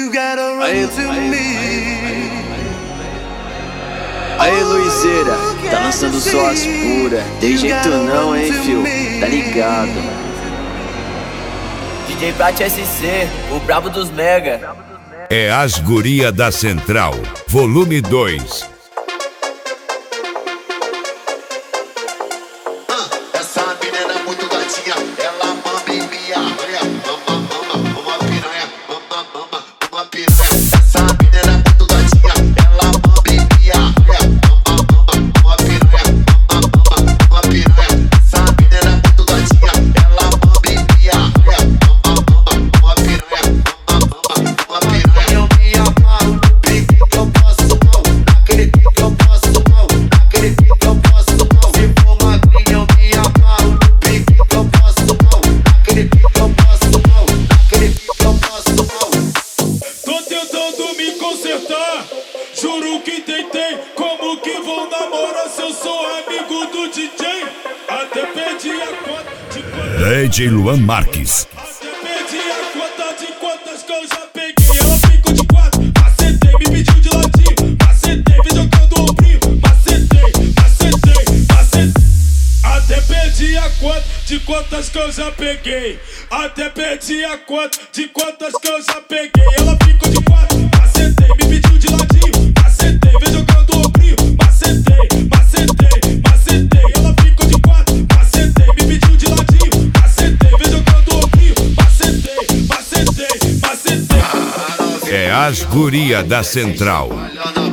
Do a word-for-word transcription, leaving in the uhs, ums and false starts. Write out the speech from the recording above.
You gotta run Aí, to aí, me. Aí, Luizeira, tá lançando só as puras. Tem jeito não, hein, fio? Tá ligado? D J Prat S C, o brabo dos mega. É As Guria da Central, volume dois. Essa menina é muito gatinha, ela mama em minha ranha. Mama, mama, uma piranha. Mama, mama, uma piranha. Essa menina é muito gatinha, ela mama em minha ranha. Mama, mama, uma piranha. Mama, mama, uma piranha. Essa menina é muito gatinha, ela mama em minha ranha. Mama, mama, uma piranha. Mama, mama, uma piranha. Eu me amarro no pique que eu passo mal, naquele pique que eu passo mal, naquele pique que eu passo mal. Se for magrinha eu me amarro no pique que eu passo mal, naquele pique que eu passo mal, naquele pique que eu passo mal. Tô tentando me consertar, juro que tentei. Como que vou namorar se eu sou amigo do D J? Até perdi a conta de quantas, D J Luan Marques. até perdi a conta de quantas que eu já peguei. Ela ficou de quatro, macetei, me pediu de ladinho, macetei, vem jogando o ombrinho, macetei, macetei, macetei. Até perdi a conta de quantas que eu já peguei. Até perdi a conta de quantas que eu já peguei. Ela ficou de quatro, macetei, me pediu de ladinho, macetei, vem jogando o ombrinho, macetei, macetei, macetei. Ela ficou de quatro, macetei, me pediu de ladinho, macetei, vem jogando o ombrinho, macetei, macetei, macetei. É As Guria da Central. Olha na